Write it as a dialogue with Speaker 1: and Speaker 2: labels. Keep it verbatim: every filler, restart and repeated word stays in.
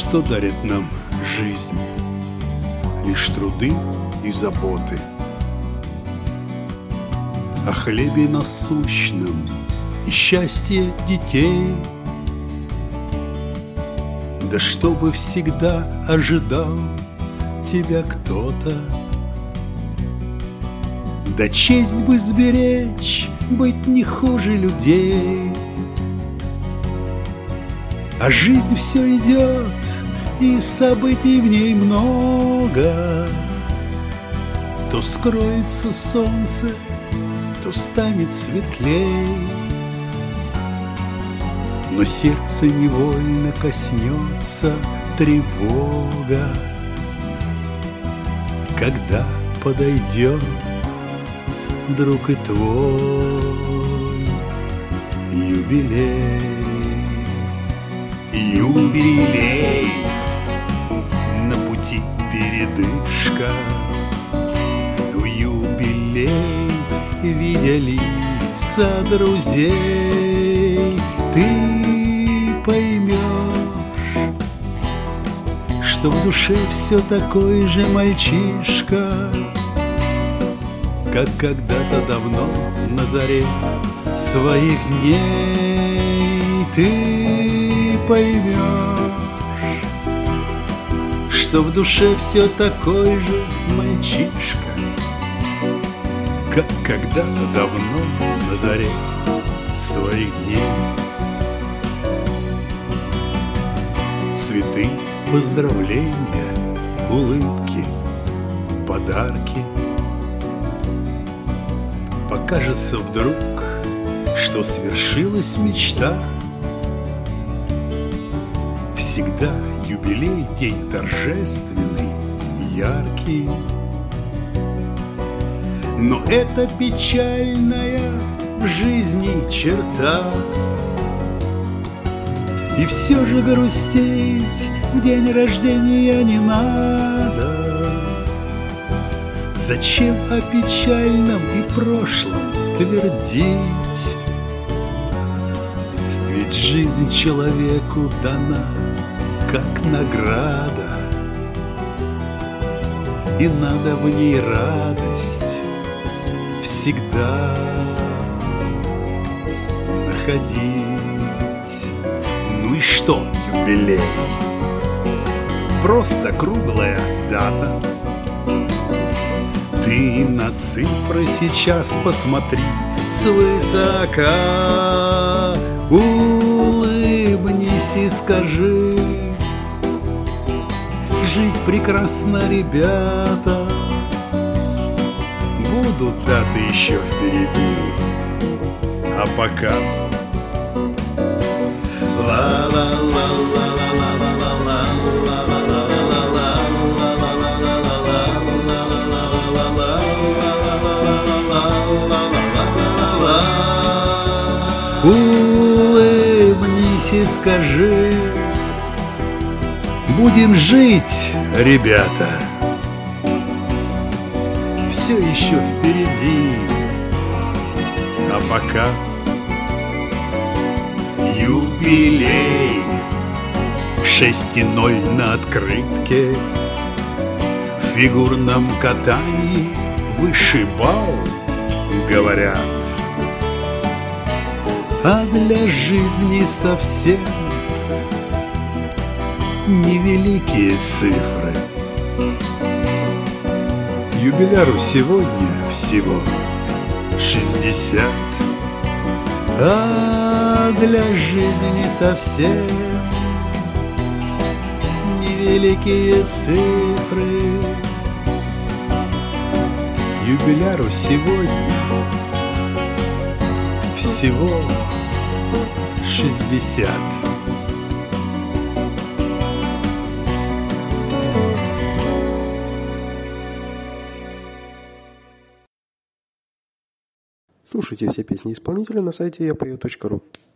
Speaker 1: Что дарит нам жизнь? Лишь труды и заботы о хлебе насущном и счастье детей. Да чтобы всегда ожидал тебя кто-то, да честь бы сберечь, быть не хуже людей. А жизнь все идет, и событий в ней много. То скроется солнце, то станет светлей, но сердце невольно коснется тревога, когда подойдет друг и твой юбилей. Юбилей, на пути передышка. В юбилей, видя лица друзей, ты поймешь, что в душе все такой же мальчишка, как когда-то давно на заре своих дней. Ты поймешь, что в душе все такой же мальчишка, как когда-то давно на заре своих дней. Цветы, поздравления, улыбки, подарки. Покажется вдруг, что свершилась мечта. Всегда юбилей — день торжественный, яркий. Но это печальная в жизни черта. И все же грустить в день рождения не надо. Зачем о печальном и прошлом твердить? Ведь жизнь человеку дана как награда, и надо в ней радость всегда находить. Ну и что юбилей? Просто круглая дата. Ты на цифры сейчас посмотри свысока, улыбнись и скажи: жизнь прекрасна, ребята, будут даты еще впереди. А пока улыбнись и скажи: будем жить, ребята, все еще впереди. А пока юбилей, шесть и ноль на открытке. В фигурном катании высший балл, говорят. А для жизни совсем невеликие цифры. Юбиляру сегодня всего шестьдесят, а для жизни совсем невеликие цифры. Юбиляру сегодня всего шестьдесят.
Speaker 2: Слушайте все песни исполнителя на сайте я пою точка ру.